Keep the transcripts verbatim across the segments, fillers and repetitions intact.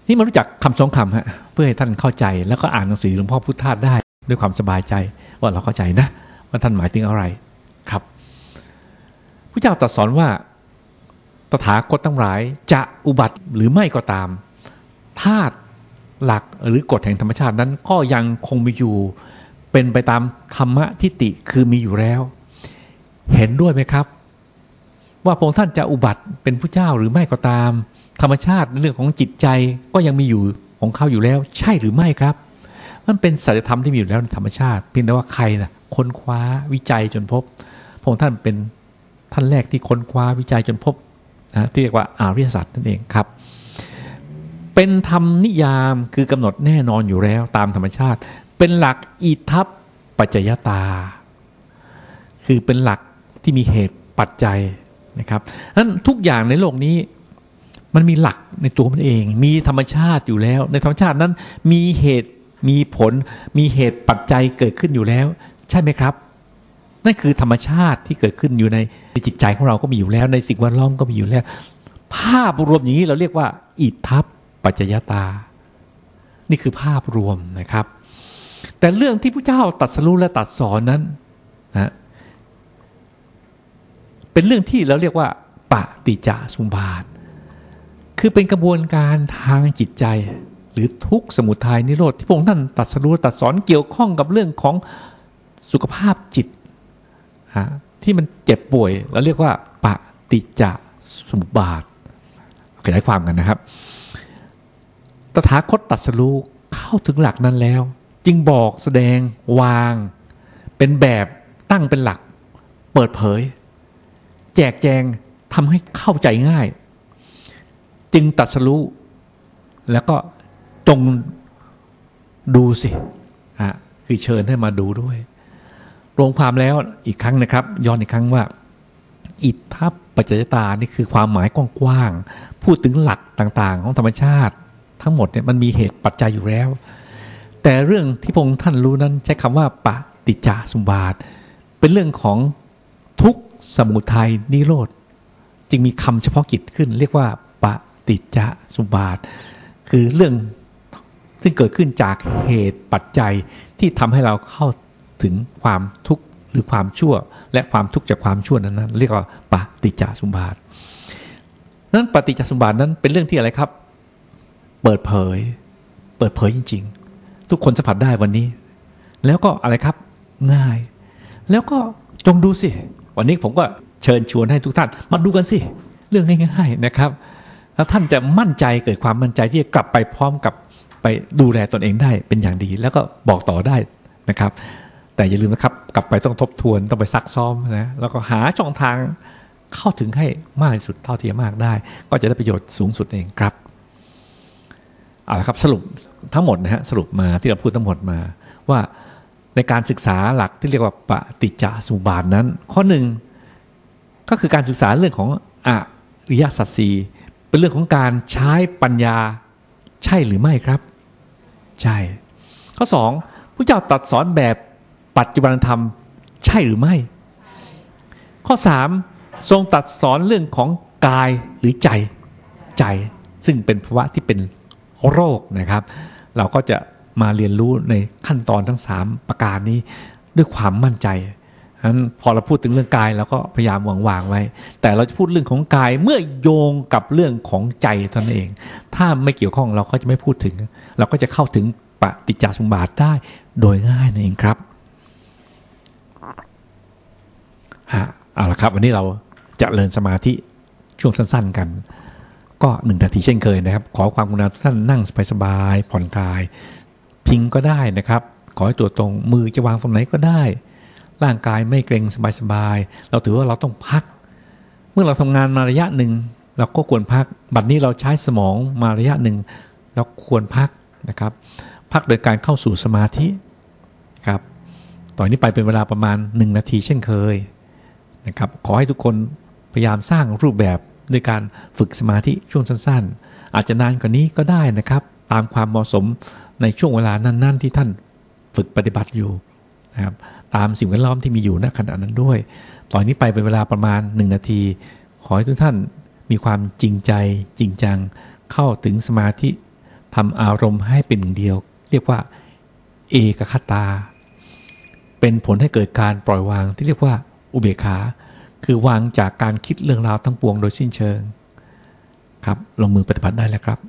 นี่มารู้จักคำสองคำฮะเพื่อให้ท่านเข้าใจแล้วก็อ่านหนังสือหลวงพ่อพุทธทาสได้ด้วยความสบายใจว่าเราเข้าใจนะว่าท่านหมายถึงอะไรครับพระเจ้าตรัสสอนว่าตถาคตทั้งหลายจะอุบัติหรือไม่ก็ตามธาตุหลักหรือกฎแห่งธรรมชาตินั้นก็ยังคงมีอยู่เป็นไปตามธรรมทิฏฐิคือมีอยู่แล้วเห็นด้วยไหมครับว่าพระองค์ท่านจะอุบัติเป็นผู้เจ้าหรือไม่ก็ตามธรรมชาติในเรื่องของจิตใจก็ยังมีอยู่ของเขาอยู่แล้วใช่หรือไม่ครับมันเป็นสัจธรรมที่มีอยู่แล้วในธรรมชาติเพียงแต่ว่าใครนะค้นคว้าวิจัยจนพบพระองค์ท่านเป็นท่านแรกที่ค้นคว้าวิจัยจนพบนะที่เรียกว่าอริยสัจนั่นเองครับเป็นธรรมนิยามคือกำหนดแน่นอนอยู่แล้วตามธรรมชาติเป็นหลักอิทัปปัจจยตาคือเป็นหลักที่มีเหตุปัจจัยนะครับนั้นทุกอย่างในโลกนี้มันมีหลักในตัวมันเองมีธรรมชาติอยู่แล้วในธรรมชาตินั้นมีเหตุมีผลมีเหตุปัจจัยเกิดขึ้นอยู่แล้วใช่ไหมครับนั่นคือธรรมชาติที่เกิดขึ้นอยู่ในจิตใจของเราก็มีอยู่แล้วในสิ่งแวดล้อมก็มีอยู่แล้วภาพรวมอย่างนี้เราเรียกว่าอิทัปปัจจยตานี่คือภาพรวมนะครับแต่เรื่องที่พระเจ้าตรัสรู้และตรัสสอนนั้นนะเป็นเรื่องที่เราเรียกว่าปฏิจจสมุปบาทคือเป็นกระบวนการทางจิตใจหรือทุกข์สมุทัยนิโรธที่พระองค์ท่านตรัสรู้ตรัสสอนเกี่ยวข้องกับเรื่องของสุขภาพจิตที่มันเจ็บป่วยเราเรียกว่าปฏิจจสมุปบาทขยายความกันนะครับตถาคตตรัสรู้เข้าถึงหลักนั้นแล้วจึงบอกแสดงวางเป็นแบบตั้งเป็นหลักเปิดเผยแจกแจงทำให้เข้าใจง่ายจึงตรัสรู้แล้วก็จงดูสิอ่ะคือเชิญให้มาดูด้วยรวมความแล้วอีกครั้งนะครับย้อนอีกครั้งว่าอิทัปปัจจยตานี่คือความหมายกว้างๆพูดถึงหลักต่างๆของธรรมชาติทั้งหมดเนี่ยมันมีเหตุปัจจัยอยู่แล้วแต่เรื่องที่พระองค์ท่านรู้นั้นใช้คำว่าปฏิจจสมุปบาทเป็นเรื่องของทุกข์สมุทัยนิโรธจึงมีคำเฉพาะกิจขึ้นเรียกว่าปฏิจจสมุปบาทคือเรื่องซึ่งเกิดขึ้นจากเหตุปัจจัยที่ทำให้เราเข้าถึงความทุกข์หรือความชั่วและความทุกข์จากความชั่วนั้นๆเรียกว่าปฏิจจสมุปบาทนั้นปฏิจจสมุปบาทนั้นเป็นเรื่องที่อะไรครับเปิดเผยเปิดเผยจริงๆทุกคนสัมผัสได้วันนี้แล้วก็อะไรครับง่ายแล้วก็จงดูสิวันนี้ผมก็เชิญชวนให้ทุกท่านมาดูกันสิเรื่องง่ายๆนะครับแล้วท่านจะมั่นใจเกิดความมั่นใจที่จะกลับไปพร้อมกับไปดูแลตนเองได้เป็นอย่างดีแล้วก็บอกต่อได้นะครับแต่อย่าลืมนะครับกลับไปต้องทบทวนต้องไปซักซ้อมนะแล้วก็หาช่องทางเข้าถึงให้มากที่สุดเท่าที่จะมากได้ก็จะได้ประโยชน์สูงสุดเองครับเอาละครับสรุปทั้งหมดนะฮะสรุปมาที่เราพูดทั้งหมดมาว่าในการศึกษาหลักที่เรียกว่าปฏิจจสมุปบาทนั้นข้อหนึ่งก็คือการศึกษาเรื่องของอริยสัจสี่เป็นเรื่องของการใช้ปัญญาใช่หรือไม่ครับใช่ข้อสองพระเจ้าตรัสสอนแบบปัจจุบันธรรมใช่หรือไม่ข้อสามทรงตรัสสอนเรื่องของกายหรือใจใจซึ่งเป็นภาวะที่เป็นโรคนะครับเราก็จะมาเรียนรู้ในขั้นตอนทั้งสามประการนี้ด้วยความมั่นใจฉะนั้นพอเราพูดถึงเรื่องกายเราก็พยายามวางๆไว้แต่เราจะพูดเรื่องของกายเมื่อโยงกับเรื่องของใจเท่านั้นเองถ้าไม่เกี่ยวข้องเราก็จะไม่พูดถึงเราก็จะเข้าถึงปฏิจจสมุปบาทได้โดยง่ายนั่นเองครับเอาละครับวันนี้เราจะเริญสมาธิช่วงสั้นๆกันก็หนึ่งนาทีเช่นเคยนะครับขอความกรุณาทุกท่านนั่งสบายๆผ่อนคลายพิงก็ได้นะครับขอให้ตัวตรงมือจะวางตรงไหนก็ได้ร่างกายไม่เกร็งสบายๆเราถือว่าเราต้องพักเมื่อเราทำงานมาระยะหนึ่งเราก็ควรพักบัดนี้เราใช้สมองมาระยะหนึ่งเราควรพักนะครับพักโดยการเข้าสู่สมาธิครับต่อนนี้ไปเป็นเวลาประมาณหนึ่งนาทีเช่นเคยนะครับขอให้ทุกคนพยายามสร้างรูปแบบด้วยการฝึกสมาธิช่วงสั้นๆอาจจะนานกว่านี้ก็ได้นะครับตามความเหมาะสมในช่วงเวลานั้นๆที่ท่านฝึกปฏิบัติอยู่นะครับตามสิ่งแวดล้อมที่มีอยู่ณขณะนั้นด้วยตอนนี้ไปเป็นเวลาประมาณหนึ่งนาทีขอให้ทุกท่านมีความจริงใจจริงจังเข้าถึงสมาธิทำอารมณ์ให้เป็นหนึ่งเดียวเรียกว่าเอกคตาเป็นผลให้เกิดการปล่อยวางที่เรียกว่าอุเบกขาคือวางจากการคิดเรื่องราวทั้งปวงโดยสิ้นเชิงครับลงมือปฏิบัติได้แล้วครับ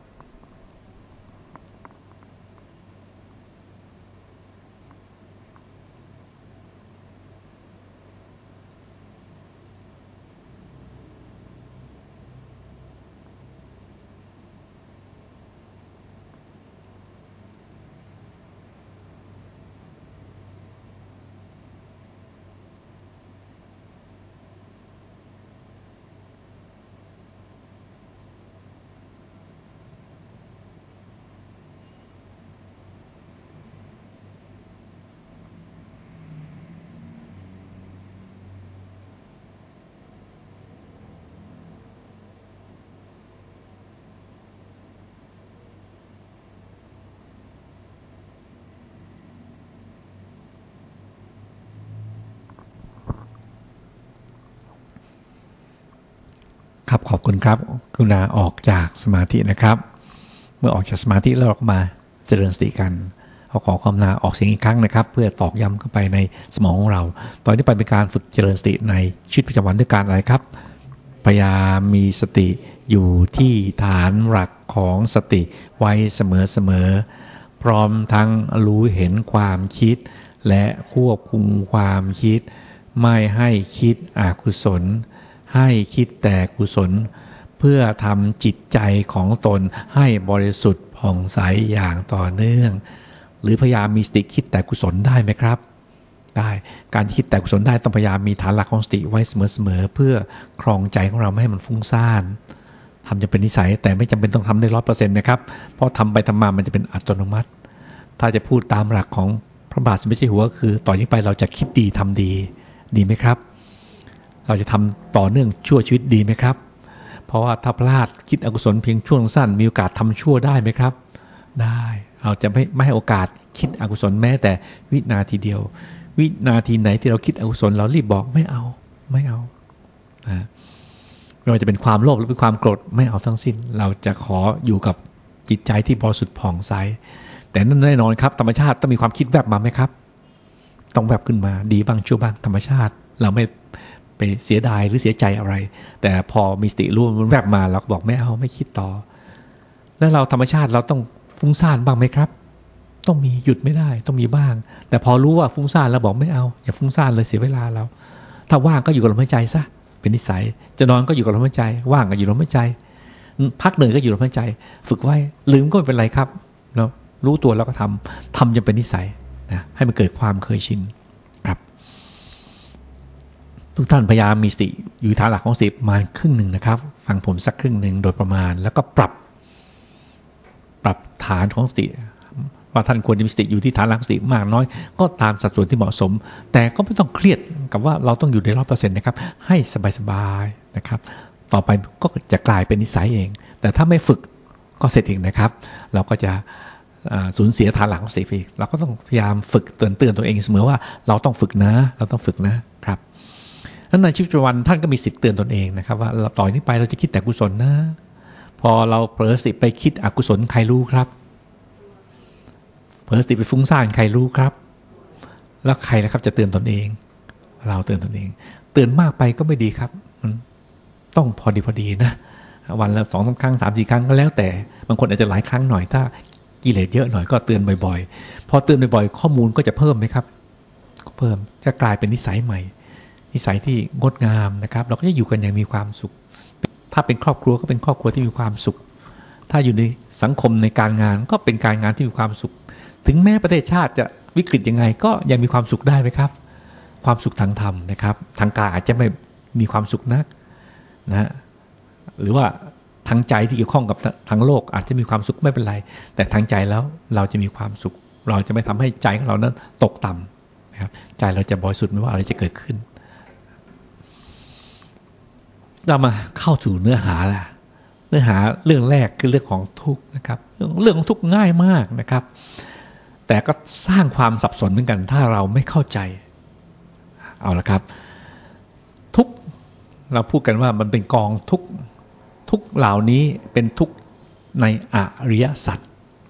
ครับขอบคุณครับกรุณาออกจากสมาธินะครับเมื่อออกจากสมาธิแล้วเราก็มาเจริญสติกันเอาขอความนาออกเสียงอีกครั้งนะครับเพื่อตอกย้ำเข้าไปในสมองของเราตอนนี้ไปเป็นการฝึกเจริญสติในชีวิตประจำวันด้วยการอะไรครับพยายามมีสติอยู่ที่ฐานหลักของสติไว้เสมอๆพร้อมทั้งรู้เห็นความคิดและควบคุมความคิดไม่ให้คิดอกุศลให้คิดแต่กุศลเพื่อทำจิตใจของตนให้บริสุทธิ์ผ่องใสอย่างต่อเนื่องหรือพยายามมีสติคิดแต่กุศลได้ไหมครับได้การคิดแต่กุศลได้ต้องพยายามมีฐานหลักของสติไว้เสมอๆเพื่อครองใจของเราไม่ให้มันฟุ้งซ่านทำจะเป็นนิสัยแต่ไม่จำเป็นต้องทำได้ร้อยเปอร์เซ็นต์นะครับเพราะทำไปทำมามันจะเป็นอัตโนมัติถ้าจะพูดตามหลักของพระบาทสมเด็จเจ้าอยู่หัวคือต่อจากนี้ไปเราจะคิดดีทำดีดีไหมครับเราจะทำต่อเนื่องชั่วชีวิตดีไหมครับเพราะว่าถ้าพลาดคิดอกุศลเพียงช่วงสั้นมีโอกาสทำชั่วได้ไหมครับได้เราจะไม่ไม่ให้โอกาสคิดอกุศลแม้แต่วินาทีเดียววินาทีไหนที่เราคิดอกุศลเรารีบบอกไม่เอาไม่เอานะไม่ว่าจะเป็นความโลภหรือเป็นความโกรธไม่เอาทั้งสิ้นเราจะขออยู่กับจิตใจที่บริสุทธิ์ผ่องใสแต่นั่นแน่นอนครับธรรมชาติต้องมีความคิดแวบมาไหมครับต้องแวบขึ้นมาดีบ้างชั่วบ้างธรรมชาติเราไม่ไปเสียดายหรือเสียใจอะไรแต่พอมีสติรู้มันแวบมาเราก็บอกไม่เอาไม่คิดต่อแล้วเราธรรมชาติเราต้องฟุ้งซ่านบ้างไหมครับต้องมีหยุดไม่ได้ต้องมีบ้างแต่พอรู้ว่าฟุ้งซ่านเราบอกไม่เอาอย่าฟุ้งซ่านเลยเสียเวลาเราถ้าว่างก็อยู่กับลมหายใจซะเป็นนิสัยจะนอนก็อยู่กับลมหายใจว่างก็อยู่กับลมหายใจพักเหนื่อยก็อยู่กับลมหายใจฝึกไว้ลืมก็ไม่เป็นไรครับเรารู้ตัวแล้วก็ทำทำจนเป็นนิสัยนะให้มันเกิดความเคยชินครับทุกท่านพยายามมีสติอยู่ฐานหลักของสติประมาณครึ่งหนึ่งนะครับฟังผมสักครึ่งหนึ่งโดยประมาณแล้วก็ปรับปรับฐานของสติว่าท่านควรจะมีสติอยู่ที่ฐานหลักสติมากน้อยก็ตามสัดส่วนที่เหมาะสมแต่ก็ไม่ต้องเครียดกับว่าเราต้องอยู่ในร้อยเปอร์เซ็นต์นะครับให้สบายๆนะครับต่อไปก็จะกลายเป็นนิสัยเองแต่ถ้าไม่ฝึกก็เสร็จเองนะครับเราก็จะสูญเสียฐานหลักของสติไปเราก็ต้องพยายามฝึกเตือนเตือนตัวเองเสมอว่าเราต้องฝึกนะเราต้องฝึกนะครับนั้นในชีวิตประจำวันท่านก็มีสิทธิ์เตือนตนเองนะครับว่าต่อจากนี้ไปเราจะคิดแต่กุศลนะพอเราเผลอสติไปคิดอกุศลใครรู้ครับเผลอสติไปฟุ้งซ่านใครรู้ครับแล้วใครนะครับจะเตือนตนเองเราเตือนตนเองเตือนมากไปก็ไม่ดีครับมันต้องพอดีพอดีนะวันละสองสามครั้งสามสี่ครั้งก็แล้วแต่บางคนอาจจะหลายครั้งหน่อยถ้ากิเลสเยอะหน่อยก็เตือนบ่อยๆพอเตือนบ่อยๆข้อมูลก็จะเพิ่มไหมครับก็เพิ่มจะกลายเป็นนิสัยใหม่นิสัยที่งดงามนะครับเราก็จะอยู่กันอย่างมีความสุขถ้าเป็นครอบครัวก็เป็นครอบครัวที่มีความสุขถ้าอยู่ในสังคมในการงานก็เป็นการงานที่มีความสุขถึงแม้ประเทศชาติจะวิกฤตยังไงก็ยังมีความสุขได้ไหมครับความสุขทางธรรมนะครับทางกายอาจจะไม่มีความสุขนักนะหรือว่าทางใจที่เกี่ยวข้องกับทางโลกอาจจะมีความสุขไม่เป็นไรแต่ทางใจแล้วเราจะมีความสุขเราจะไม่ทำให้ใจของเรานั้นตกต่ำนะครับใจเราจะบริสุทธิ์ไม่ว่าอะไรจะเกิดขึ้นเรามาเข้าสู่เนื้อหาแหละเนื้อหาเรื่องแรกคือเรื่องของทุกข์นะครับเรื่องของทุกข์ง่ายมากนะครับแต่ก็สร้างความสับสนเหมือนกันถ้าเราไม่เข้าใจเอาละครับทุกข์เราพูดกันว่ามันเป็นกองทุกข์ทุกข์เหล่านี้เป็นทุกข์ในอริยสัจ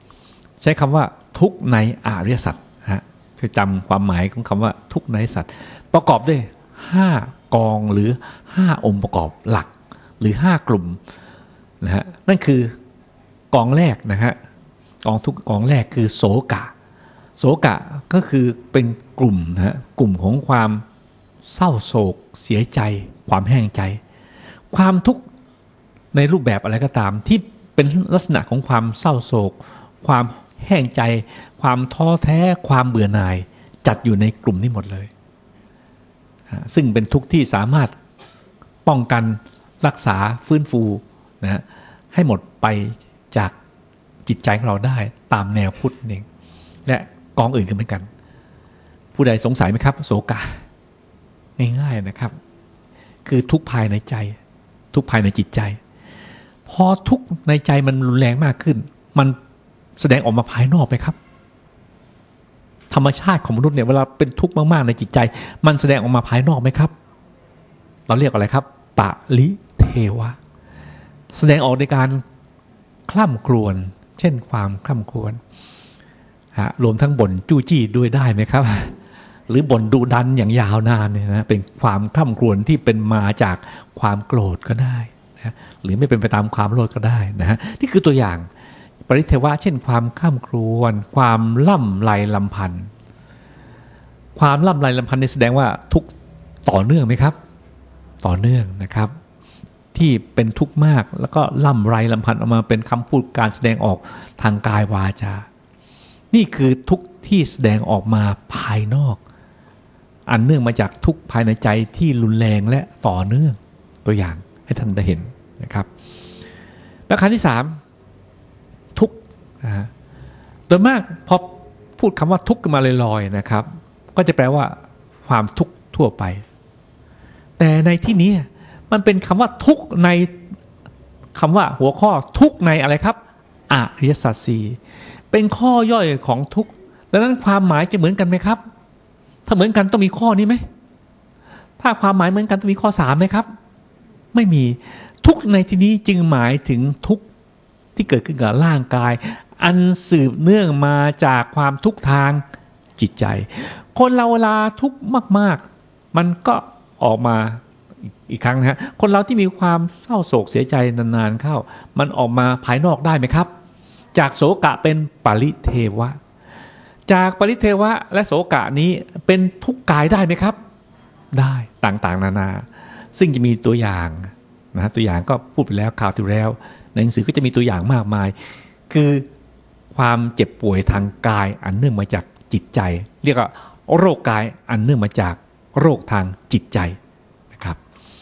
ใช้คำว่าทุกข์ในอริยสัจฮะคือจำความหมายของคำว่าทุกข์ในอริยสัจประกอบด้วยห้ากองหรือห้าองค์ประกอบหลักหรือห้ากลุ่มนะฮะนั่นคือกองแรกนะฮะกองทุกกองแรกคือโศกะโศกะก็คือเป็นกลุ่มนะฮะกลุ่มของความเศร้าโศกเสียใจความแห้งใจความทุกข์ในรูปแบบอะไรก็ตามที่เป็นลักษณะของความเศร้าโศกความแห้งใจความท้อแท้ความเบื่อหน่ายจัดอยู่ในกลุ่มนี้หมดเลยซึ่งเป็นทุกข์ที่สามารถป้องกันรักษาฟื้นฟูนะฮะให้หมดไปจากจิตใจของเราได้ตามแนวพุทธเองและกองอื่นก็เหมือนกันผู้ใดสงสัยไหมครับโศกะง่ายๆนะครับคือทุกข์ภายในใจทุกข์ภายในจิตใจพอทุกข์ในใจมันรุนแรงมากขึ้นมันแสดงออกมาภายนอกไหมครับธรรมชาติของมนุษย์เนี่ยเวลาเป็นทุกข์มากๆในจิตใจมันแสดงออกมาภายนอกไหมครับเราเรียกอะไรครับปะลิเทวะแสดงออกในการคร่ำครวญเช่นความคร่ำครวญฮะรวมทั้งบ่นจู้จี้ด้วยได้ไหมครับหรือบ่นดุดันอย่างยาวนานเนี่ยนะเป็นความคร่ำครวญที่เป็นมาจากความโกรธก็ได้นะหรือไม่เป็นไปตามความโลภก็ได้นะฮะนี่คือตัวอย่างปริเทวะเช่นความคร่ำครวญความล่ำไรลำพันธ์ความล่ำไรลำพันธ์นี่แสดงว่าทุกต่อเนื่องไหมครับต่อเนื่องนะครับที่เป็นทุกข์มากแล้วก็ล่ำไรลำพันธ์ออกมาเป็นคำพูดการแสดงออกทางกายวาจานี่คือทุกข์ที่แสดงออกมาภายนอกอันเนื่องมาจากทุกข์ภายในใจที่รุนแรงและต่อเนื่องตัวอย่างให้ท่านได้เห็นนะครับประการที่สามทุกข์นะโดยมากพอพูดคำว่าทุกข์กันมาลอยๆนะครับก็จะแปลว่าความทุกข์ทั่วไปแต่ในที่นี้มันเป็นคำว่าทุกข์ในคำว่าหัวข้อทุกข์ในอะไรครับอริยสัจสี่เป็นข้อย่อยของทุกข์ดังนั้นความหมายจะเหมือนกันไหมครับถ้าเหมือนกันต้องมีข้อนี้ไหมถ้าความหมายเหมือนกันต้องมีข้อสามไหมครับไม่มีทุกข์ในที่นี้จึงหมายถึงทุกข์ที่เกิดขึ้นกับร่างกายอันสืบเนื่องมาจากความทุกข์ทางจิตใจคนเราเวลาทุกข์มากๆมันก็ออกมาอีกครั้งนะฮะคนเราที่มีความเศร้าโศกเสียใจนานๆเข้ามันออกมาภายนอกได้ไหมครับจากโศกะเป็นปริเทวะจากปริเทวะและโศกะนี้เป็นทุกข์กายได้ไหมครับได้ต่างๆนานาซึ่งจะมีตัวอย่างนะตัวอย่างก็พูดไปแล้วคราวที่แล้วในหนังสือก็จะมีตัวอย่างมากมายคือความเจ็บป่วยทางกายอันเนื่องมาจากจิตใจเรียกว่าโรคกายอันเนื่องมาจากโรคทางจิตใจนะครับ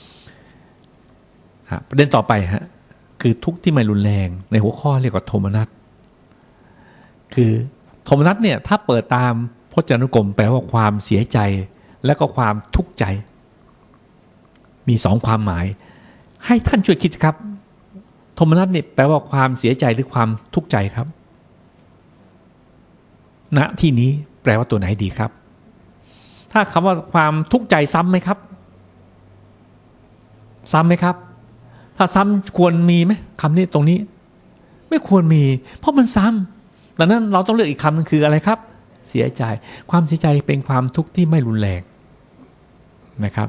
ประเด็นต่อไปฮะคือทุกข์ที่ไม่รุนแรงในหัวข้อเรียกว่าโทมนัสคือโทมนัสเนี่ยถ้าเปิดตามพจนานุกรมแปลว่าความเสียใจและก็ความทุกข์ใจมีสองความหมายให้ท่านช่วยคิดครับโทมนัสเนี่ยแปลว่าความเสียใจหรือความทุกข์ใจครับณที่นี้แปลว่าตัวไหนดีครับถ้าคำว่าความทุกข์ใจซ้ำไหมครับซ้ำไหมครับถ้าซ้ำควรมีไหมคำนี้ตรงนี้ไม่ควรมีเพราะมันซ้ำดังนั้นเราต้องเลือกอีกคำนึงคืออะไรครับเสียใจความเสียใจเป็นความทุกข์ที่ไม่รุนแรงนะครับ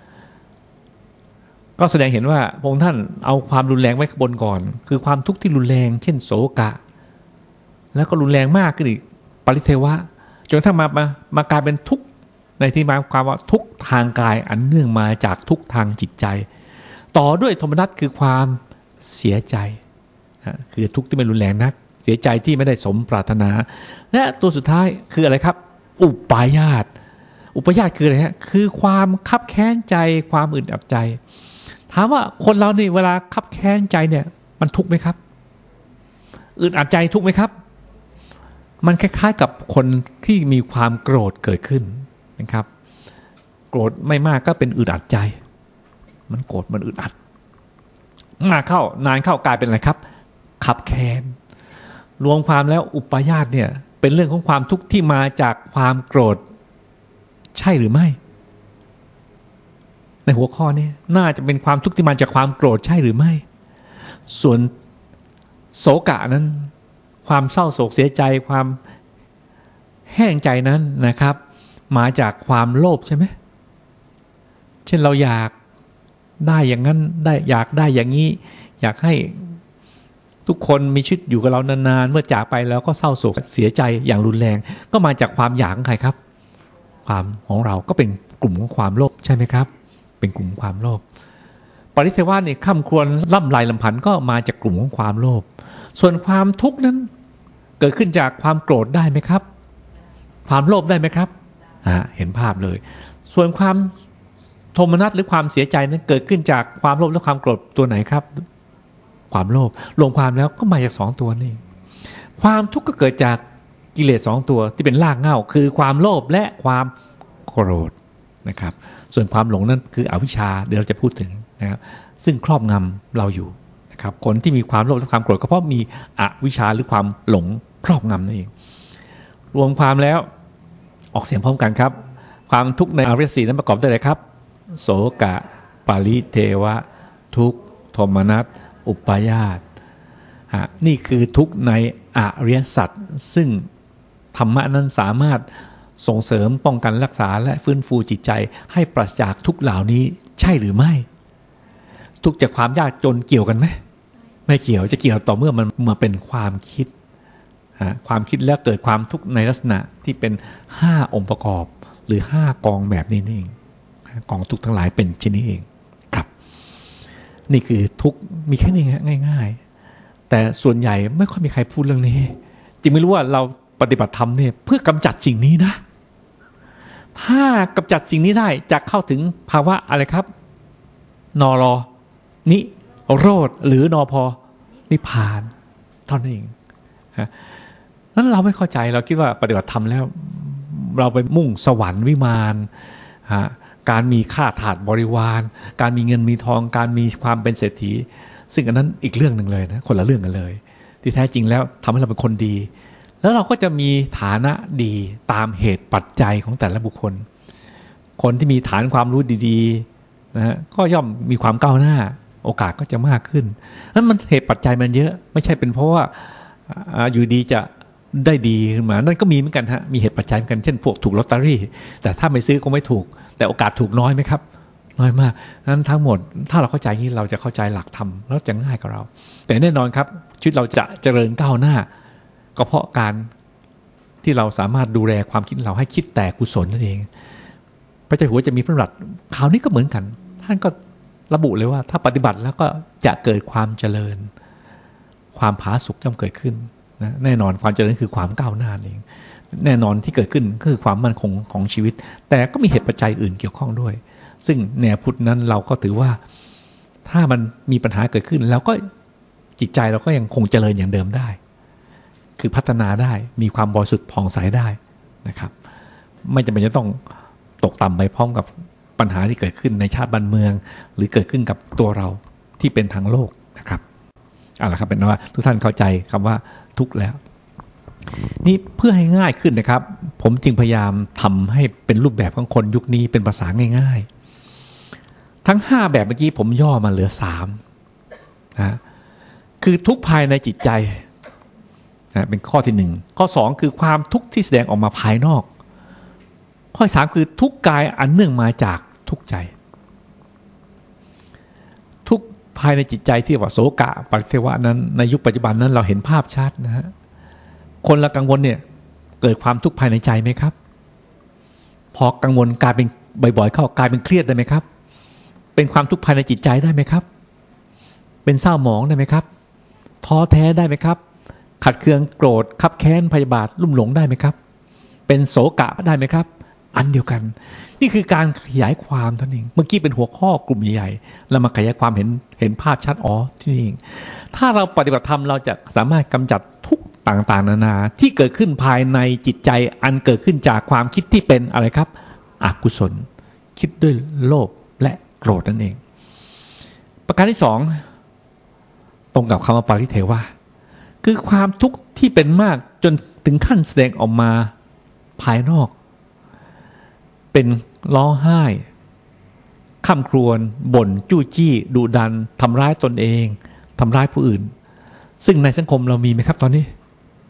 ก็แสดงเห็นว่าพระองค์ท่านเอาความรุนแรงไว้ข้างบนก่อนคือความทุกข์ที่รุนแรงเช่นโศกะแล้วก็รุนแรงมากขึ้นอีกปริเทวะจนถ้ามามามากลายเป็นทุกข์ในที่หมายความว่าทุกข์ทางกายอันเนื่องมาจากทุกข์ทางจิตใจต่อด้วยโทมนัสคือความเสียใจคือทุกข์ที่ไม่รุนแรงนักเสียใจที่ไม่ได้สมปรารถนาและตัวสุดท้ายคืออะไรครับอุปาญาตอุปาญาตคืออะไรฮะคือความคับแค้นใจความอึดอัดใจถามว่าคนเราเนี่ยเวลาคับแค้นใจเนี่ยมันทุกข์ไหมครับอึดอัดใจทุกข์ไหมครับมันคล้ายๆกับคนที่มีความโกรธเกิดขึ้นนะครับโกรธไม่มากก็เป็นอึดอัดใจมันโกรธมันอึดอัดมาเข้านานเข้ากลายเป็นอะไรครับขับแค้นรวมความแล้วอุปาญาตเนี่ยเป็นเรื่องของความทุกข์ที่มาจากความโกรธใช่หรือไม่ในหัวข้อนี้น่าจะเป็นความทุกข์ที่มาจากความโกรธใช่หรือไม่ส่วนโศกะนั้นคความเศร้าโศกเสียใจความแห้งใจนั้นนะครับมาจากความโลภใช่ไหมเช่นเราอยากได้อย่างนั้นได้อยากได้อย่างนี้อยากให้ทุกคนมีชีวิตอยู่กับเรานานๆเมื่อจากไปแล้วก็เศร้าโศกเสียใจอย่างรุนแรงก็มาจากความอยากของใครครับความของเราก็เป็นกลุ่มของความโลภใช่ไหมครับเป็นกลุ่มความโลภปริเทวะเนี่ยค่ำครวญล่ำไรลำพันก็มาจากกลุ่มของความโลภส่วนความทุกข์นั้นเกิดขึ้นจากความโกรธได้ไหมครับความโลภได้ไหมครับอ่าเห็นภาพเลยส่วนความโทมนัสหรือความเสียใจนั้นเกิดขึ้นจากความโลภและความโกรธตัวไหนครับความโลภรวมความแล้วก็มาจากสองตัวนี่ความทุกข์ก็เกิดจากกิเลสสองตัวที่เป็นรากเหง้าคือความโลภและความโกรธนะครับส่วนความหลงนั้นคืออวิชชาเดี๋ยวเราจะพูดถึงนะครับซึ่งครอบงำเราอยู่นะครับคนที่มีความโลภและความโกรธก็เพราะมีอวิชชาหรือความหลงครอบงำนั่นเองรวมความแล้วออกเสียงพร้อมกันครับความทุกข์ในอริยสีนั้นประกอบด้วยอะไรครับโสกะปริเทวะทุกข์โทมนัสอุปาญาตนี่คือทุกข์ในอริยสัจซึ่งธรรมะนั้นสามารถส่งเสริมป้องกันรักษาและฟื้นฟูจิตใจให้ปราศจากทุกข์เหล่านี้ใช่หรือไม่ทุกข์จากความยากจนเกี่ยวกันไหมไม่เกี่ยวจะเกี่ยวต่อเมื่อมันมาเป็นความคิดความคิดแล้วเกิดความทุกข์ในลักษณะที่เป็นห้าองค์ประกอบหรือห้ากองแบบนี้เองกองทุกข์ทั้งหลายเป็นเช่นนี้เองครับนี่คือทุกข์มีแค่นี้ง่ายๆแต่ส่วนใหญ่ไม่ค่อยมีใครพูดเรื่องนี้จึงไม่รู้ว่าเราปฏิบัติธรรมเนี่ยเพื่อกำจัดสิ่งนี้นะถ้ากำจัดสิ่งนี้ได้จะเข้าถึงภาวะอะไรครับนรนิโรธหรือนพนิพพานเท่านั้นเองนั้นเราไม่เข้าใจเราคิดว่าปฏิบัติธรรมแล้วเราไปมุ่งสวรรค์วิมานการมีข้าทาสบริวารการมีเงินมีทองการมีความเป็นเศรษฐีซึ่งอันนั้นอีกเรื่องหนึ่งเลยนะคนละเรื่องกันเลยที่แท้จริงแล้วทำให้เราเป็นคนดีแล้วเราก็จะมีฐานะดีตามเหตุปัจจัยของแต่ละบุคคลคนที่มีฐานความรู้ดีๆนะฮะก็ย่อมมีความก้าวหน้าโอกาสก็จะมากขึ้นนั้นมันเหตุปัจจัยมันเยอะไม่ใช่เป็นเพราะว่าอยู่ดีจะได้ดีขึ้นมานั่นก็มีเหมือนกันฮะมีเหตุปัจจัยเหมือนกันเช่นพวกถูกลอตเตอรี่แต่ถ้าไม่ซื้อก็ไม่ถูกแต่โอกาสถูกน้อยไหมครับน้อยมากนั้นทั้งหมดถ้าเราเข้าใจนี้เราจะเข้าใจหลักธรรมแล้วจะง่ายกับเราแต่แน่นอนครับชีวิตเราจะเจริญก้าวหน้าก็เพราะการที่เราสามารถดูแลความคิดเราให้คิดแต่กุศลนั่นเองพระเจ้าอยู่หัวจะมีพระดำรัสคราวนี้ก็เหมือนกันท่านก็ระบุเลยว่าถ้าปฏิบัติแล้วก็จะเกิดความเจริญความผาสุกย่อมเกิดขึ้นนะแน่นอนความเจริญคือความก้าวหน้าเองแน่นอนที่เกิดขึ้นก็คือความมั่นคงของชีวิตแต่ก็มีเหตุปัจจัยอื่นเกี่ยวข้องด้วยซึ่งแนวพุทธนั้นเราก็ถือว่าถ้ามันมีปัญหาเกิดขึ้นแล้วก็จิตใจเราก็ยังคงเจริญอย่างเดิมได้คือพัฒนาได้มีความบริสุทธิ์ผ่องใสได้นะครับไม่จำเป็นจะต้องตกต่ำไปพร้อมกับปัญหาที่เกิดขึ้นในชาติบ้านเมืองหรือเกิดขึ้นกับตัวเราที่เป็นทางโลกนะครับเอาละครับเป็นว่าทุกท่านเข้าใจคำว่าทุกข์แล้วนี่เพื่อให้ง่ายขึ้นนะครับผมจึงพยายามทำให้เป็นรูปแบบของคนยุคนี้เป็นภาษาง่ายๆทั้งห้าแบบเมื่อกี้ผมย่อมาเหลือสามนะคือทุกข์ภายในจิตใจนะเป็นข้อที่หนึ่งข้อสองคือความทุกข์ที่แสดงออกมาภายนอกข้อสามคือทุกข์กายอันเนื่องมาจากทุกข์ใจทุกข์ภายในจิตใจที่ว่าโสกะปริเทวะนั้นในยุคปัจจุบันนั้นเราเห็นภาพชัดนะฮะคนละกังวลเนี่ยเกิดความทุกข์ภายในใจไหมครับพอกังวลกลายเป็นบ่อยๆเข้ากลายเป็นเครียดได้ไหมครับเป็นความทุกข์ภายในจิตใจได้ไหมครับเป็นเศร้าหมองได้ไหมครับท้อแท้ได้ไหมครับขัดเคืองโกรธคับแค้นพยาบาทลุ่มหลงได้ไหมครับเป็นโศกะได้ไหมครับอันเดียวกันนี่คือการขยายความเท่านั้นเองเมื่อกี้เป็นหัวข้อกลุ่มใหญ่ๆเรามาขยายความเห็นเห็นภาพชัดอ๋อที่นี่เองถ้าเราปฏิบัติธรรมเราจะสามารถกำจัดทุกต่างๆนานาที่เกิดขึ้นภายในจิตใจอันเกิดขึ้นจากความคิดที่เป็นอะไรครับอกุศลคิดด้วยโลภและโกรธนั่นเองประการที่สองตรงกับคำว่าปริเทวะคือความทุกข์ที่เป็นมากจนถึงขั้นแสดงออกมาภายนอกเป็นร้องไห้คร่ำครวญบ่นจู้จี้ดุดันทำร้ายตนเองทำร้ายผู้อื่นซึ่งในสังคมเรามีไหมครับตอนนี้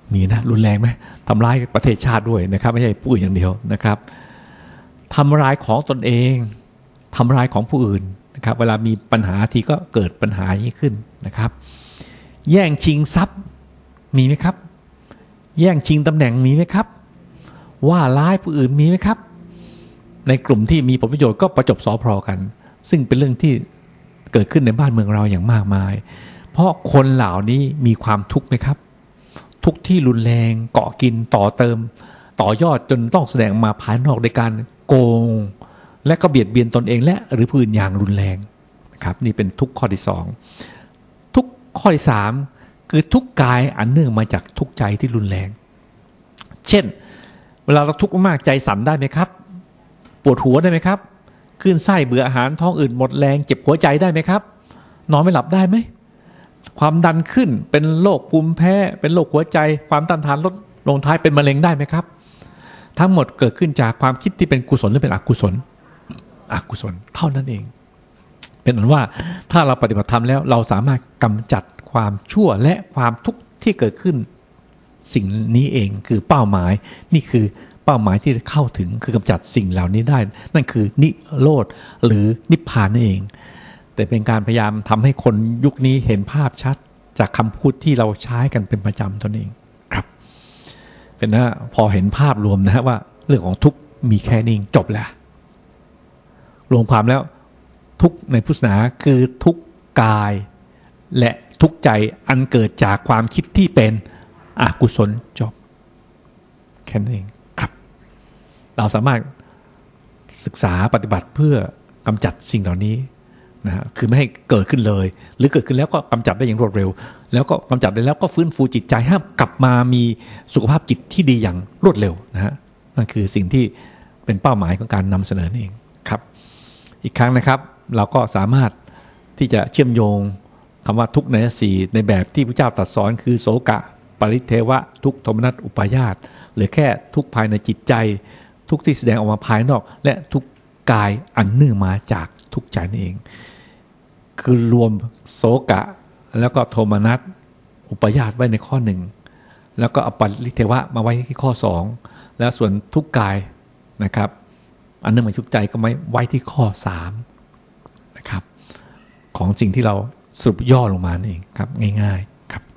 มีนะรุนแรงไหมทำร้ายประเทศชาติด้วยนะครับไม่ใช่ผู้อื่นอย่างเดียวนะครับทำร้ายของตนเองทำร้ายของผู้อื่นนะครับเวลามีปัญหาทีก็เกิดปัญหานี้ขึ้นนะครับแย่งชิงทรัพย์มีไหมครับแย่งชิงตำแหน่งมีไหมครับว่าร้ายผู้อื่นมีไหมครับในกลุ่มที่มีผลประโยชน์ก็ประจบสอพรกันซึ่งเป็นเรื่องที่เกิดขึ้นในบ้านเมืองเราอย่างมากมายเพราะคนเหล่านี้มีความทุกข์ไหมครับทุกข์ที่รุนแรงเกาะกินต่อเติมต่อยอดจนต้องแสดงมาภายนอกในการโกงและก็เบียดเบียนตนเองและหรือผู้อื่นอย่างรุนแรงนะครับนี่เป็นทุกข์ข้อที่สองทุกข์ข้อที่สามคือทุกข์กายอันเนื่องมาจากทุกข์ใจที่รุนแรงเช่นเวลาเราทุกข์มากๆใจสั่นได้ไหมครับปวดหัวได้ไหมครับคลื่นไส้เบื่ออาหารท้องอืดหมดแรงเจ็บหัวใจได้ไหมครับนอนไม่หลับได้ไหมความดันขึ้นเป็นโรคภูมิแพ้เป็นโรคหัวใจความต้านทานลดลงท้ายเป็นมะเร็งได้ไหมครับทั้งหมดเกิดขึ้นจากความคิดที่เป็นกุศลหรือเป็นอกุศลอกุศลเท่านั้นเองเป็นอันว่าถ้าเราปฏิบัติธรรมแล้วเราสามารถกำจัดความชั่วและความทุกข์ที่เกิดขึ้นสิ่งนี้เองคือเป้าหมายนี่คือเป้าหมายที่จะเข้าถึงคือกำจัดสิ่งเหล่านี้ได้นั่นคือนิโรธหรือนิพพานนั่นเองแต่เป็นการพยายามทำให้คนยุคนี้เห็นภาพชัดจากคำพูดที่เราใช้กันเป็นประจำตนเองครับเป็นนะพอเห็นภาพรวมนะฮะว่าเรื่องของทุกข์มีแค่นี้จบแล้วรวมความแล้วทุกข์ในพุทธศาสนาคือทุกข์กายและทุกข์ใจอันเกิดจากความคิดที่เป็นอกุศลจบแค่นั้นเองครับเราสามารถศึกษาปฏิบัติเพื่อกำจัดสิ่งเหล่านี้นะฮะคือไม่ให้เกิดขึ้นเลยหรือเกิดขึ้นแล้วก็กำจัดได้อย่างรวดเร็วแล้วก็กำจัดได้แล้วก็ฟื้นฟูจิตใจให้กลับมามีสุขภาพจิตที่ดีอย่างรวดเร็วนะฮะนั่นคือสิ่งที่เป็นเป้าหมายของการนำเสนอนี่เองครับอีกครั้งนะครับเราก็สามารถที่จะเชื่อมโยงคำว่าทุกข์ในสี่ในแบบที่พระเจ้าตรัสสอนคือโสกะปริเทวะทุกขโทมนัสอุปาญาตหรือแค่ทุกภายในจิตใจทุกที่แสดงออกมาภายนอกและทุกกายอันเนื่องมาจากทุกใจนั่นเองคือรวมโสกะแล้วก็โทมนัสอุปาญาตไว้ในข้อหนึ่งแล้วก็อปริเทวะมาไว้ที่ข้อสองแล้วส่วนทุกกายนะครับอันเนื่องมาทุกใจก็ไม่ไว้ที่ข้อสามนะครับของสิ่งที่เราสรุปย่อลงมาเองครับง่ายๆครับ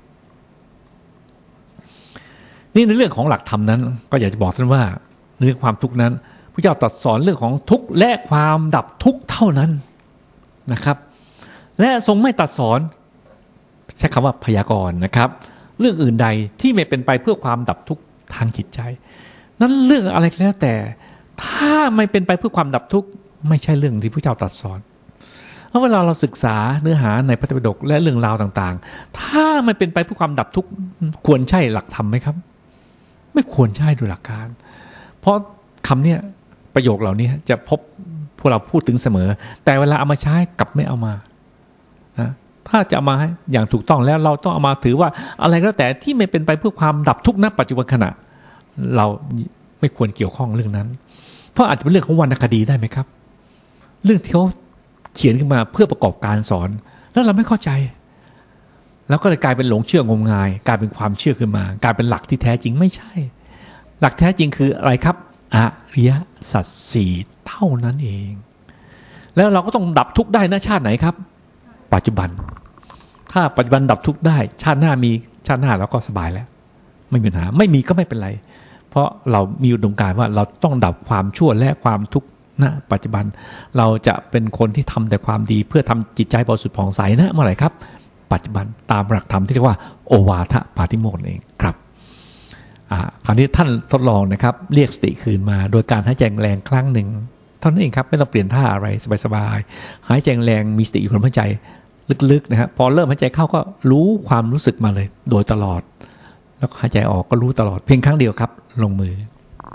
นี่ในเรื่องของหลักธรรมนั้นก็อยากจะบอกท่านว่าในเรื่องความทุกข์นั้นพระเจ้าตรัสสอนเรื่องของทุกข์และความดับทุกข์เท่านั้นนะครับและทรงไม่ตรัสสอนใช้คำว่าพยากรณ์นะครับเรื่องอื่นใดที่ไม่เป็นไปเพื่อความดับทุกข์ทางจิตใจนั้นเรื่องอะไรก็แล้วแต่ถ้าไม่เป็นไปเพื่อความดับทุกข์ไม่ใช่เรื่องที่พระเจ้าตรัสสอนเพราะเวลาเราศึกษาเนื้อหาในพระไตรปิฎกและเรื่องราวต่างๆถ้าไม่เป็นไปเพื่อความดับทุกข์ควรใช่หลักธรรมไหมครับไม่ควรใช่โดยหลักการเพราะคำเนี้ยประโยคเหล่านี้จะพบพวกเราพูดถึงเสมอแต่เวลาเอามาใช้กลับไม่เอามานะถ้าจะเอามาอย่างถูกต้องแล้วเราต้องเอามาถือว่าอะไรก็แล้วแต่ที่ไม่เป็นไปเพื่อความดับทุกข์ณปัจจุบันขณะเราไม่ควรเกี่ยวข้องเรื่องนั้นเพราะอาจจะเป็นเรื่องของวรรณคดีได้ไหมครับเรื่องที่เขาเขียนขึ้นมาเพื่อประกอบการสอนแล้วเราไม่เข้าใจแล้วก็เลยกลายเป็นหลงเชื่องมงายกลายเป็นความเชื่อขึ้นมากลายเป็นหลักที่แท้จริงไม่ใช่หลักแท้จริงคืออะไรครับอริยสัจสี่เท่านั้นเองแล้วเราก็ต้องดับทุกข์ได้ณชาติไหนครับปัจจุบันถ้าปัจจุบันดับทุกข์ได้ชาติหน้ามีชาติหน้าเราก็สบายแล้วไม่มีปัญหาไม่มีก็ไม่เป็นไรเพราะเรามีอุดมการณ์ว่าเราต้องดับความชั่วและความทุกข์ณปัจจุบันเราจะเป็นคนที่ทำแต่ความดีเพื่อทำจิตใจบริสุทธิ์ผ่องใสนะเมื่อไหร่ครับปัจจุบันตามหลักธรรมที่เรียกว่าโอวาทปาติโมกข์เองครับคราวนี้ท่านทดลองนะครับเรียกสติคืนมาโดยการหายใจแรงครั้งหนึ่งเท่านั้นเองครับไม่ต้องเปลี่ยนท่าอะไรสบายๆหายใจแรงมีสติอยู่ในหัวใจลึกๆนะครับพอเริ่มหายใจเข้าก็รู้ความรู้สึกมาเลยโดยตลอดแล้วหายใจออกก็รู้ตลอดเพียงครั้งเดียวครับลงมือ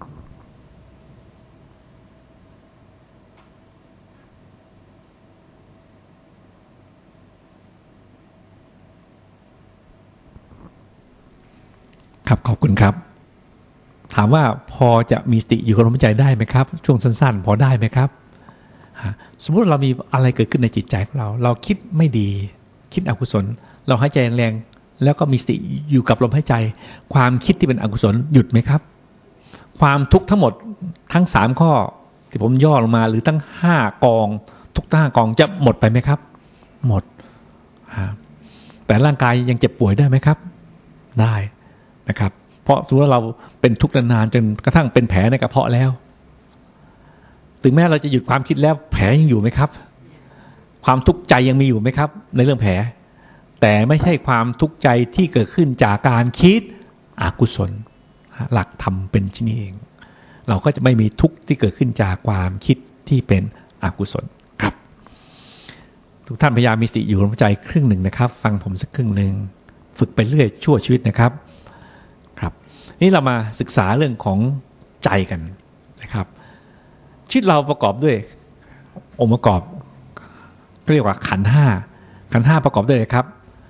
ครับขอบคุณครับถามว่าพอจะมีสติอยู่กับลมหายใจได้ไหมครับช่วงสั้นๆพอได้ไหมครับสมมุติเรามีอะไรเกิดขึ้นในจิตใจของเราเราคิดไม่ดีคิดอกุศลเราหายใจแรงแล้วก็มีสติอยู่กับลมหายใจความคิดที่เป็นอกุศลหยุดไหมครับความทุกข์ทั้งหมดทั้งสามข้อที่ผมย่อลงมาหรือทั้งห้ากองทุกห้ากองจะหมดไปไหมครับหมดแต่ร่างกายยังเจ็บป่วยได้ไหมครับได้นะครับเพราะสมมติว่าเราเป็นทุกข์นานๆจนกระทั่งเป็นแผลในกระเพาะแล้วถึงแม้เราจะหยุดความคิดแล้วแผลยังอยู่ไหมครับความทุกข์ใจยังมีอยู่ไหมครับในเรื่องแผลแต่ไม่ใช่ความทุกข์ใจที่เกิดขึ้นจากการคิดอกุศลหลักธรรมเป็นเช่นนี้เองเราก็จะไม่มีทุกข์ที่เกิดขึ้นจากความคิดที่เป็นอกุศลครับทุกท่านพยายามมีสติอยู่ในใจครึ่งหนึ่งนะครับฟังผมสักครึ่งหนึ่งฝึกไปเรื่อยชั่วชีวิตนะครับครับนี่เรามาศึกษาเรื่องของใจกันนะครับชีวิตเราประกอบด้วยองค์ประกอบเรียกว่าขันธ์ห้าขันธ์ห้าประกอบด้วยอะไรครับ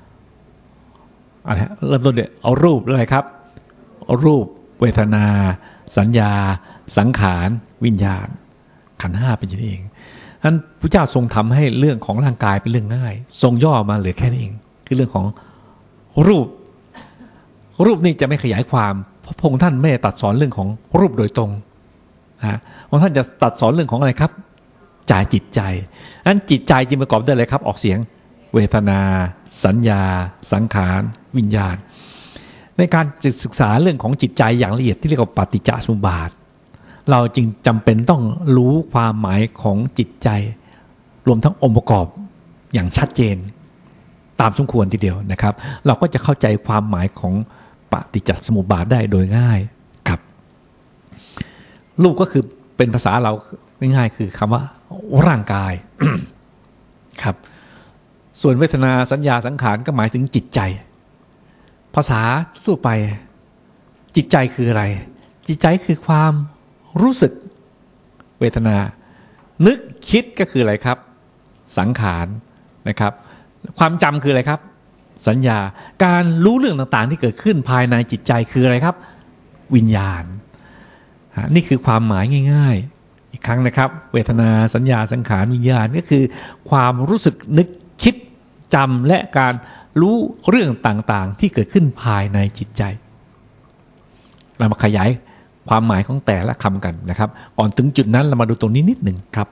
อะไรเริ่มต้นด้วยเอารูปอะไรครับเอารูปเวทนาสัญญาสังขารวิญญาณขันธ์ห้าเป็นอย่างนี้เองนั้นพระเจ้าทรงทำให้เรื่องของร่างกายเป็นเรื่องง่ายทรงย่อมาเหลือแค่นี้เองคือเรื่องของรูปรูปนี่จะไม่ขยายความเพราะพระองค์ท่านไม่ได้ตรัสสอนเรื่องของรูปโดยตรงนะพระองค์ท่านจะตรัสสอนเรื่องของอะไรครับจ่ายจิตใจนั้นจิตใจจึงประกอบด้วยอะไรครับออกเสียงเวทนาสัญญาสังขารวิญญาณในการศึกษาเรื่องของจิตใจอย่างละเอียดที่เรียกว่าปฏิจจสมุปบาทเราจึงจำเป็นต้องรู้ความหมายของจิตใจรวมทั้งองค์ประกอบอย่างชัดเจนตามสมควรทีเดียวนะครับเราก็จะเข้าใจความหมายของปฏิจจสมุปบาทได้โดยง่ายครับรูปก็คือเป็นภาษาเราง่ายๆคือคำว่าร่างกาย ครับส่วนเวทนาสัญญาสังขารก็หมายถึงจิตใจภาษาทั่วไปจิตใจคืออะไรจิตใจคือความรู้สึกเวทนานึกคิดก็คืออะไรครับสังขารนะครับความจำคืออะไรครับสัญญาการรู้เรื่องต่างๆที่เกิดขึ้นภายในจิตใจคืออะไรครับวิญญาณนี่คือความหมายง่ายๆอีกครั้งนะครับเวทนาสัญญาสังขารวิญญาณก็คือความรู้สึกนึกคิดจำและการรู้เรื่องต่างๆที่เกิดขึ้นภายในจิตใจเรามาขยายความหมายของแต่ละคำกันนะครับก่อนถึงจุดนั้นเรามาดูตรงนี้นิดหนึ่งครับ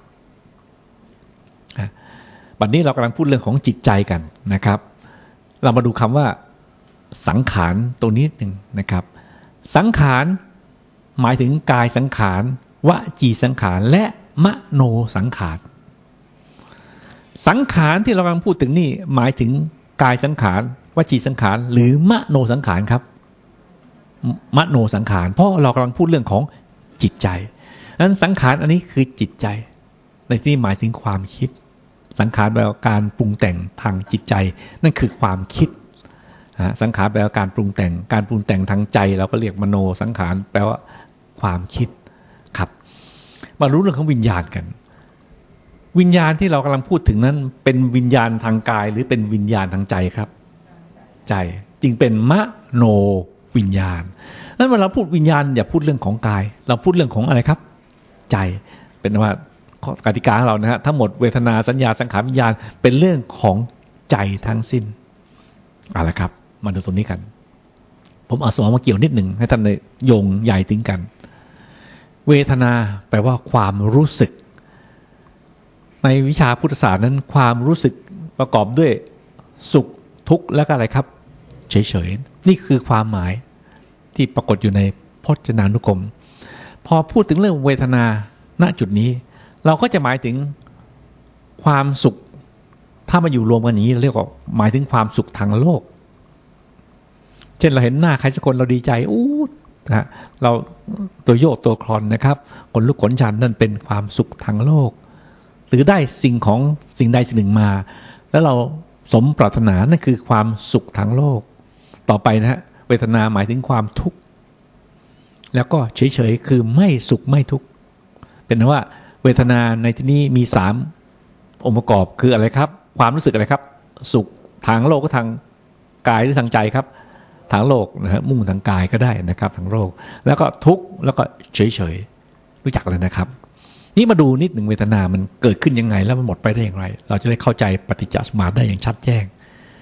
บัดนี้เรากำลังพูดเรื่องของจิตใจกันนะครับเรามาดูคำว่าสังขารตรงนี้นิดหนึ่งนะครับสังขารหมายถึงกายสังขารวจีสังขารและมโนสังขารสังขารที่เรากำลังพูดถึงนี่หมายถึงกายสังขารวจีสังขารหรือมโนสังขารครับมโนสังขารเพราะเรากำลังพูดเรื่องของจิตใจนั้นสังขารอันนี้คือจิตใจในที่นี้หมายถึงความคิดสังขารแปลว่าการปรุงแต่งทางจิตใจนั่นคือความคิดสังขารแปลว่าการปรุงแต่งการปรุงแต่งทางใจเราก็เรียกมโนสังขารแปลว่าความคิดครับมารู้เรื่องของวิญญาณกันวิญญาณที่เรากำลังพูดถึงนั้นเป็นวิญญาณทางกายหรือเป็นวิญญาณทางใจครับใจจึงเป็นมโนวิญญาณนั้นเวลาพูดวิญญาณอย่าพูดเรื่องของกายเราพูดเรื่องของอะไรครับใจเป็นว่ากติกาของเรานะฮะทั้งหมดเวทนาสัญญาสังขารวิญญาณเป็นเรื่องของใจทั้งสิ้นเอาละครับมาดูตรงนี้กันผมเอาสมองมาเกี่ยวนิดหนึ่งให้ท่านได้โยงใหญ่ถึงกันเวทนาแปลว่าความรู้สึกในวิชาพุทธศาสตร์นั้นความรู้สึกประกอบด้วยสุขทุกข์และก็อะไรครับเฉยๆนี่คือความหมายที่ปรากฏอยู่ในพจนานุกรมพอพูดถึงเรื่องเวทนาณจุดนี้เราก็จะหมายถึงความสุขถ้ามาอยู่รวมกันอย่างนี้เราเรียกว่าหมายถึงความสุขทางโลกเช่นเราเห็นหน้าใครสักคนเราดีใจอู้นะเราตัวโยกตัวคลอนนะครับขนลุกขนชันนั่นเป็นความสุขทางโลกหรือได้สิ่งของสิ่งใดสิ่งหนึ่งมาแล้วเราสมปรารถนานั่นคือความสุขทางโลกต่อไปนะฮะเวทนาหมายถึงความทุกข์แล้วก็เฉยๆคือไม่สุขไม่ทุกข์เป็นว่าเวทนาในที่นี้มีสามองค์ประกอบคืออะไรครับความรู้สึกอะไรครับสุขทางโลกก็ทางกายหรือทางใจครับทางโลกนะฮะมุ่งทางกายก็ได้นะครับทางโลกแล้วก็ทุกข์แล้วก็เฉยๆรู้จักเลยนะครับนี่มาดูนิดหนึ่งเวทนามันเกิดขึ้นยังไงแล้วมันหมดไปได้อย่างไรเราจะได้เข้าใจปฏิจจสมุปบาทได้อย่างชัดแจ้ง